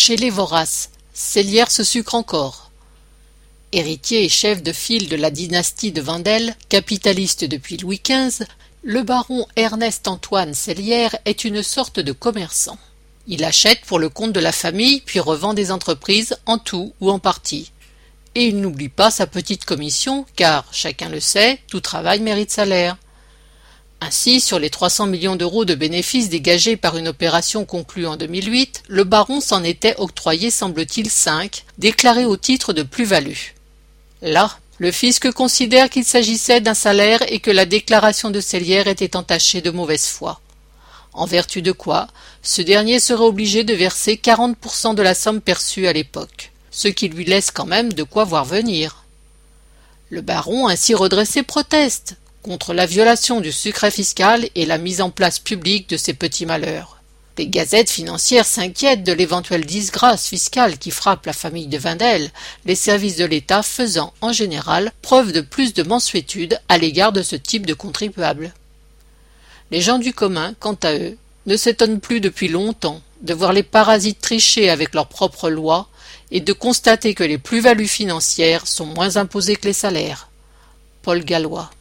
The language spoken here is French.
Chez les voraces, Sellière se sucre encore. Héritier et chef de file de la dynastie de Wendel, capitaliste depuis Louis XV, le baron Ernest-Antoine Sellière est une sorte de commerçant. Il achète pour le compte de la famille puis revend des entreprises en tout ou en partie. Et il n'oublie pas sa petite commission car, chacun le sait, tout travail mérite salaire. Ainsi, sur les 300 millions d'euros de bénéfices dégagés par une opération conclue en 2008, le baron s'en était octroyé, semble-t-il, 5, déclarés au titre de plus-value. Là, le fisc considère qu'il s'agissait d'un salaire et que la déclaration de Sellière était entachée de mauvaise foi. En vertu de quoi, ce dernier serait obligé de verser 40% de la somme perçue à l'époque, ce qui lui laisse quand même de quoi voir venir. Le baron ainsi redressé proteste contre la violation du secret fiscal et la mise en place publique de ces petits malheurs. Les gazettes financières s'inquiètent de l'éventuelle disgrâce fiscale qui frappe la famille de Wendel, les services de l'État faisant, en général, preuve de plus de mansuétude à l'égard de ce type de contribuables. Les gens du commun, quant à eux, ne s'étonnent plus depuis longtemps de voir les parasites tricher avec leurs propres lois et de constater que les plus-values financières sont moins imposées que les salaires. Paul Gallois.